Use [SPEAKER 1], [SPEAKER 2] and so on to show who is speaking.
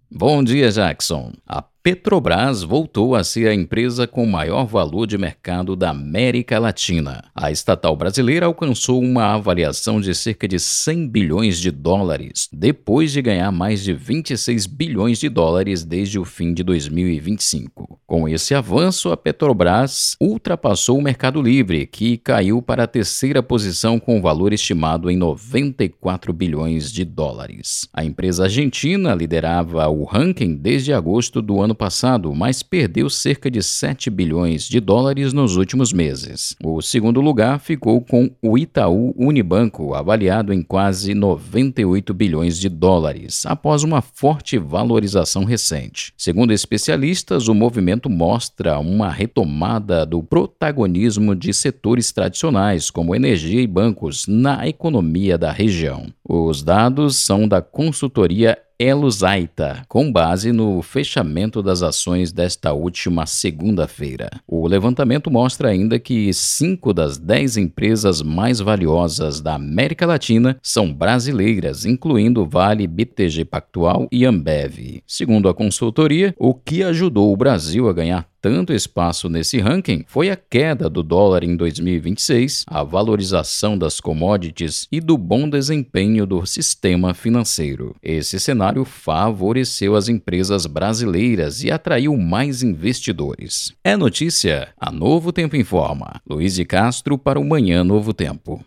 [SPEAKER 1] Bom dia, Jackson. A Petrobras voltou a ser a empresa com maior valor de mercado da América Latina. A estatal brasileira alcançou uma avaliação de cerca de 100 bilhões de dólares, depois de ganhar mais de 26 bilhões de dólares desde o fim de 2025. Com esse avanço, a Petrobras ultrapassou o Mercado Livre, que caiu para a terceira posição com valor estimado em 94 bilhões de dólares. A empresa argentina liderava o ranking desde agosto do ano passado, mas perdeu cerca de 7 bilhões de dólares nos últimos meses. O segundo lugar ficou com o Itaú Unibanco, avaliado em quase 98 bilhões de dólares, após uma forte valorização recente. Segundo especialistas, o movimento mostra uma retomada do protagonismo de setores tradicionais, como energia e bancos, na economia da região. Os dados são da consultoria Elusaita, com base no fechamento das ações desta última segunda-feira. O levantamento mostra ainda que 5 das 10 empresas mais valiosas da América Latina são brasileiras, incluindo Vale, BTG Pactual e Ambev. Segundo a consultoria, o que ajudou o Brasil a ganhar tanto espaço nesse ranking foi a queda do dólar em 2026, a valorização das commodities e do bom desempenho do sistema financeiro. Esse cenário favoreceu as empresas brasileiras e atraiu mais investidores. É notícia? A Novo Tempo informa. Luiz de Castro para o Manhã Novo Tempo.